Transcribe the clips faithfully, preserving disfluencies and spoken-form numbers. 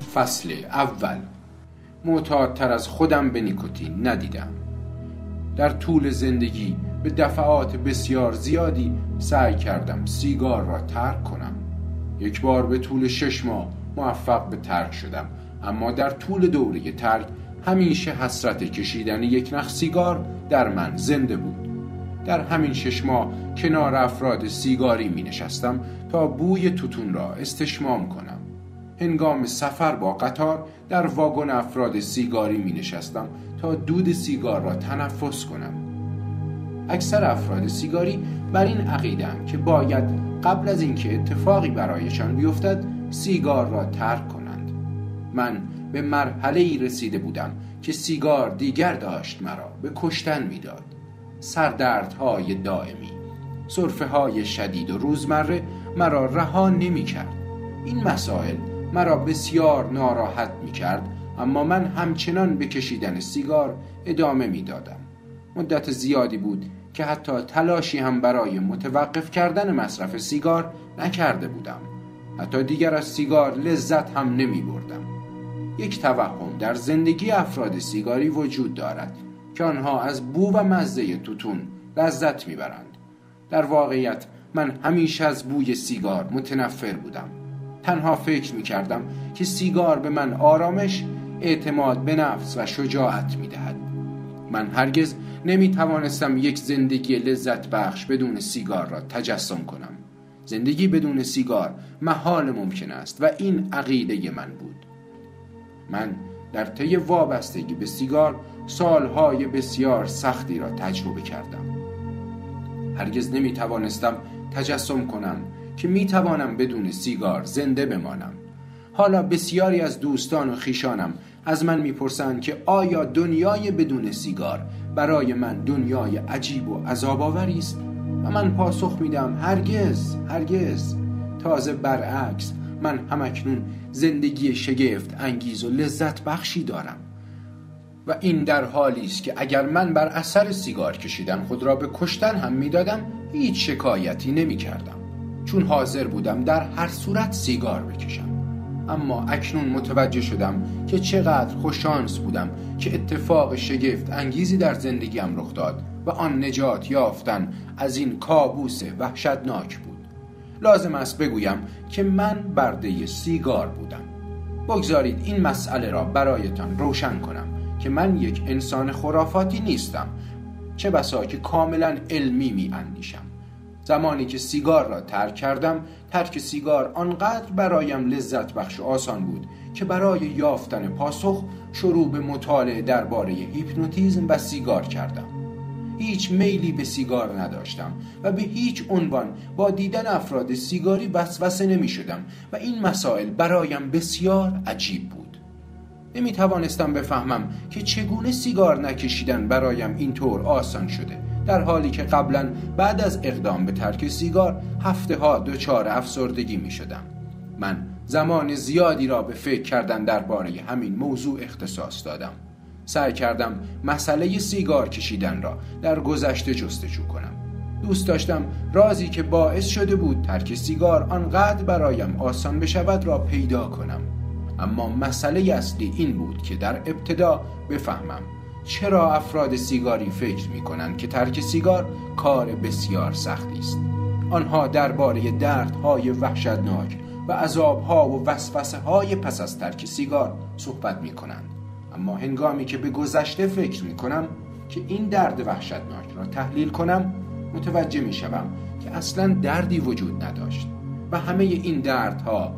فصل اول. معتادتر از خودم به نیکوتین ندیدم. در طول زندگی به دفعات بسیار زیادی سعی کردم سیگار را ترک کنم. یک بار به طول شش ماه موفق به ترک شدم، اما در طول دوره ترک همیشه حسرت کشیدن یک نخ سیگار در من زنده بود. در همین شش ماه کنار افراد سیگاری می نشستم تا بوی توتون را استشمام کنم. هنگام سفر با قطار در واگن افراد سیگاری می نشستم تا دود سیگار را تنفس کنم. اکثر افراد سیگاری بر این عقیده‌اند که باید قبل از اینکه اتفاقی برایشان بیفتد سیگار را ترک کنند. من به مرحله‌ای رسیده بودم که سیگار دیگر داشت مرا به کشتن می‌داد. سردردهای دائمی، سرفه‌های شدید و روزمره مرا رها نمی‌کرد. این مسائل مرا بسیار ناراحت می‌کرد، اما من همچنان به کشیدن سیگار ادامه می‌دادم. مدت زیادی بود که حتی تلاشی هم برای متوقف کردن مصرف سیگار نکرده بودم. حتی دیگر از سیگار لذت هم نمی بردم. یک توهم در زندگی افراد سیگاری وجود دارد که آنها از بو و مزه توتون لذت می برند. در واقعیت من همیشه از بوی سیگار متنفر بودم. تنها فکر می کردم که سیگار به من آرامش، اعتماد به نفس و شجاعت می دهد. من هرگز نمی توانستم یک زندگی لذت بخش بدون سیگار را تجسم کنم. زندگی بدون سیگار محال ممکن است و این عقیده من بود. من در طی وابستگی به سیگار سالهای بسیار سختی را تجربه کردم. هرگز نمی توانستم تجسم کنم که می توانم بدون سیگار زنده بمانم. حالا بسیاری از دوستان و خویشانم از من میپرسند که آیا دنیای بدون سیگار برای من دنیای عجیب و عذاب‌آوری است؟ و من پاسخ میدم هرگز، هرگز. تازه برعکس، من همکنون زندگی شگفت انگیز و لذت بخشی دارم. و این در حالی است که اگر من بر اثر سیگار کشیدن خود را به کشتن هم میدادم هیچ شکایتی نمی کردم، چون حاضر بودم در هر صورت سیگار بکشم. اما اکنون متوجه شدم که چقدر خوششانس بودم که اتفاق شگفت انگیزی در زندگیم رخ داد و آن نجات یافتن از این کابوس وحشتناک بود. لازم است بگویم که من برده سیگار بودم. بگذارید این مسئله را برایتان روشن کنم که من یک انسان خرافاتی نیستم، چه بسا که کاملا علمی می اندیشم. زمانی که سیگار را ترک کردم، ترک سیگار آنقدر برایم لذت بخش و آسان بود که برای یافتن پاسخ شروع به مطالعه درباره هیپنوتیزم و سیگار کردم. هیچ میلی به سیگار نداشتم و به هیچ عنوان با دیدن افراد سیگاری وسوسه نمی شدم و این مسائل برایم بسیار عجیب بود. نمی توانستم بفهمم که چگونه سیگار نکشیدن برایم اینطور آسان شده، در حالی که قبلا بعد از اقدام به ترک سیگار هفته ها دچار افسردگی می شدم. من زمان زیادی را به فکر کردن درباره همین موضوع اختصاص دادم. سعی کردم مسئله سیگار کشیدن را در گذشته جستجو کنم. دوست داشتم رازی که باعث شده بود ترک سیگار آنقدر برایم آسان بشود را پیدا کنم. اما مسئله اصلی این بود که در ابتدا بفهمم چرا افراد سیگاری فکر می کنند که ترک سیگار کار بسیار سختی است. آنها درباره دردهای وحشتناک و عذابها و وسوسه‌های پس از ترک سیگار صحبت می کنند. اما هنگامی که به گذشته فکر می کنم که این درد وحشتناک را تحلیل کنم، متوجه می شوم که اصلا دردی وجود نداشت و همه این دردها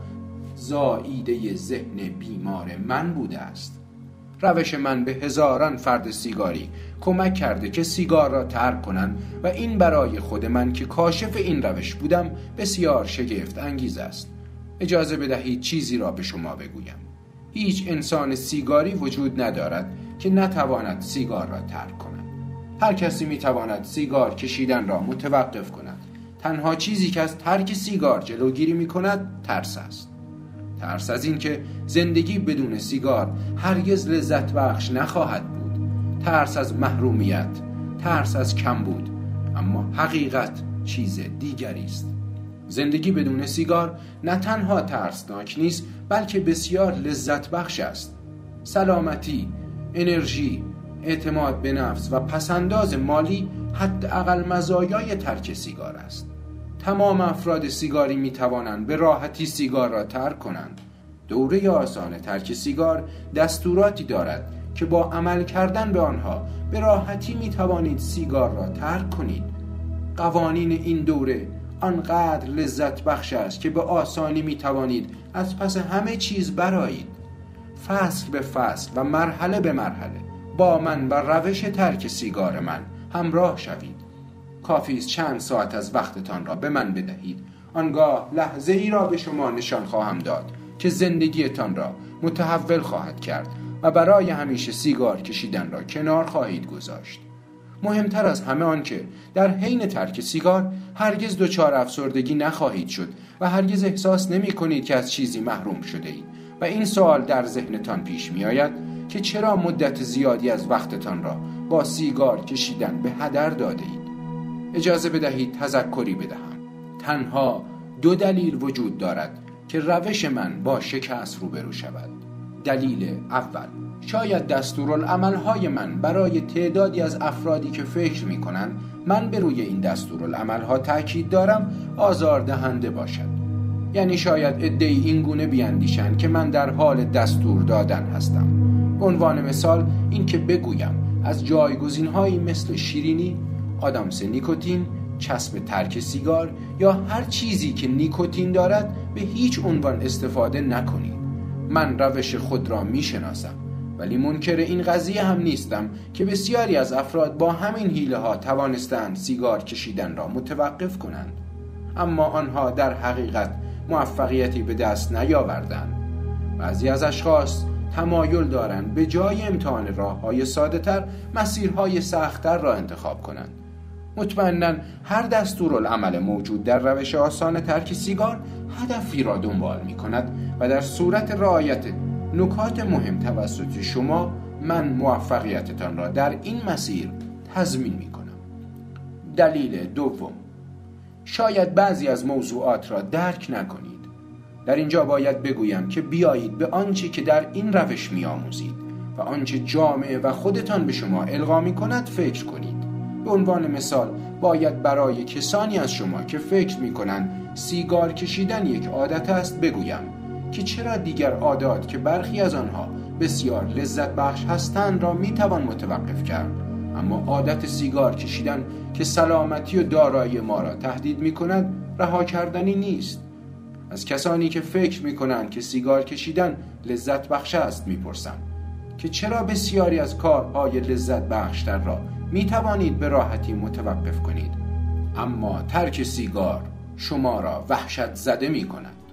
زائیده ذهن بیمار من بوده است. روش من به هزاران فرد سیگاری کمک کرده که سیگار را ترک کنند و این برای خود من که کاشف این روش بودم بسیار شگفت انگیز است. اجازه بدهید چیزی را به شما بگویم. هیچ انسان سیگاری وجود ندارد که نتواند سیگار را ترک کند. هر کسی میتواند سیگار کشیدن را متوقف کند. تنها چیزی که از ترک سیگار جلوگیری میکند ترس است. ترس از این که زندگی بدون سیگار هرگز لذت بخش نخواهد بود. ترس از محرومیت، ترس از کمبود. اما حقیقت چیز دیگری است. زندگی بدون سیگار نه تنها ترسناک نیست بلکه بسیار لذت بخش است. سلامتی، انرژی، اعتماد به نفس و پسنداز مالی حداقل مزایای ترک سیگار است. تمام افراد سیگاری می توانند به راحتی سیگار را ترک کنند. دوره آسان ترک سیگار دستوراتی دارد که با عمل کردن به آنها به راحتی می توانید سیگار را ترک کنید. قوانین این دوره آنقدر لذت بخش است که به آسانی می توانید از پس همه چیز برآیید. فصل به فصل و مرحله به مرحله با من و روش ترک سیگار من همراه شوید. کافی است چند ساعت از وقتتان را به من بدهید. آنگاه لحظه ای را به شما نشان خواهم داد که زندگیتان را متحول خواهد کرد و برای همیشه سیگار کشیدن را کنار خواهید گذاشت. مهمتر از همه آن که در حین ترک سیگار هرگز دچار افسردگی نخواهید شد و هرگز احساس نمی کنید که از چیزی محروم شده اید و این سوال در ذهنتان پیش می آید که چرا مدت زیادی از وقتتان را با سیگار کشیدن به هدر داده اید. اجازه بدهید تذکری بدهم. تنها دو دلیل وجود دارد که روش من با شکست روبرو شود. دلیل اول، شاید دستورالعمل‌های من برای تعدادی از افرادی که فکر می‌کنند من به روی این دستورالعمل‌ها تاکید دارم آزاردهنده باشد. یعنی شاید عده‌ای این گونه بیاندیشند که من در حال دستور دادن هستم. به عنوان مثال این که بگویم از جایگزین‌هایی مثل شیرینی، آدامس نیکوتین، چسب ترک سیگار یا هر چیزی که نیکوتین دارد به هیچ عنوان استفاده نکنید. من روش خود را میشناسم، ولی منکر این قضیه هم نیستم که بسیاری از افراد با همین حیله ها توانستند سیگار کشیدن را متوقف کنند، اما آنها در حقیقت موفقیتی به دست نیاوردند. بعضی از اشخاص تمایل دارند به جای امتحان راه‌های ساده‌تر مسیرهای سخت‌تر را انتخاب کنند. مطمئناً هر دستورالعمل موجود در روش آسان ترک سیگار هدفی را دنبال می کند و در صورت رعایت نکات مهم توسط شما من موفقیتتان را در این مسیر تضمین می کنم. دلیل دوم، شاید بعضی از موضوعات را درک نکنید. در اینجا باید بگویم که بیایید به آنچه که در این روش می آموزید و آنچه جامعه و خودتان به شما القا می کند فکر کنید. به عنوان مثال باید برای کسانی از شما که فکر می کنند سیگار کشیدن یک عادت است بگویم که چرا دیگر عادات که برخی از آنها بسیار لذت بخش هستند را می توان متوقف کرد، اما عادت سیگار کشیدن که سلامتی و دارایی ما را تهدید می کند رها کردنی نیست. از کسانی که فکر می کنند که سیگار کشیدن لذت بخش است می پرسم که چرا بسیاری از کارهای لذت بخشتر را می توانید به راحتی متوقف کنید، اما ترک سیگار شما را وحشت زده می کند.